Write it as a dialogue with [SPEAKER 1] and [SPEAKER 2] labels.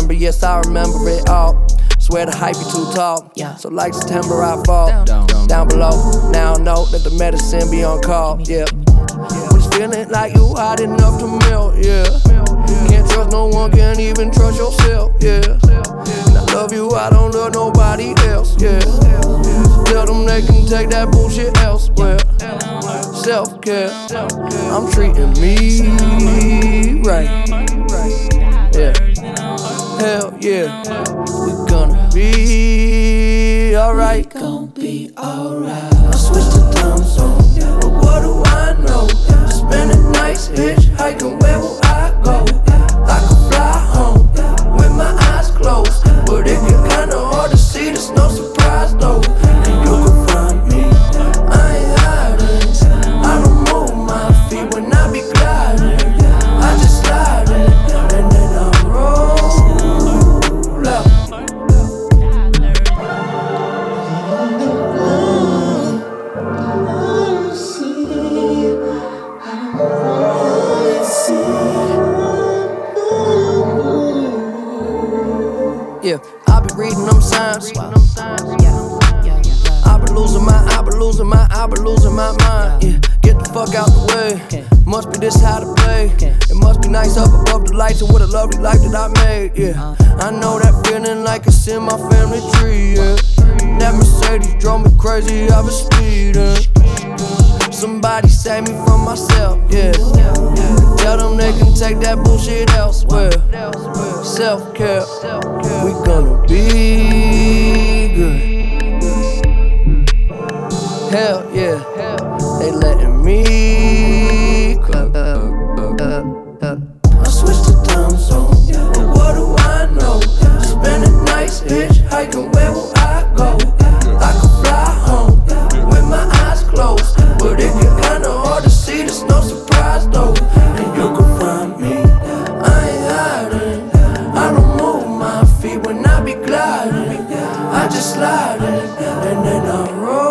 [SPEAKER 1] December, yes, I remember it all. Swear the hype, you too tall.
[SPEAKER 2] Yeah.
[SPEAKER 1] So like September, I fall down below. Now I know that the medicine be on call. Yeah. When it's feeling like you hot enough to melt. Yeah. Can't trust no one, can't even trust yourself. Yeah. And I love you, I don't love nobody else. Yeah. Tell them they can take that bullshit elsewhere. Self-care, I'm treating me right. Yeah. Hell yeah, we gonna be alright.
[SPEAKER 2] Gon' be alright.
[SPEAKER 1] I switch the time zone, but what do I know? Spending nights hitchhiking, where will I go? I could fly home with my eyes closed, but it get kinda hard to see, there's no surprise though. And you can find me, I ain't hiding. I don't move my feet when I be gliding. I just slide in, and then I roll up. Yeah, I be reading them signs. I be losing my mind. Yeah, get the fuck out the way. Must be this how to play. It must be nice up above the lights and what a lovely life that I made. Yeah, I know that feeling like it's in my family tree. Yeah, that Mercedes drove me crazy. I was speeding. Somebody save me from myself. Yeah, tell them they can take that bullshit elsewhere. Self-care, we gonna be good. Hell yeah, they letting me cook. I switched the time zone, but what do I know? Spending nights hitchhiking, where will I go? I could fly home with my eyes closed, but it get kinda hard to see, there's no surprise though. And you can find me, I ain't hiding. I don't move my feet when I be gliding. I just slide in, and then I roll.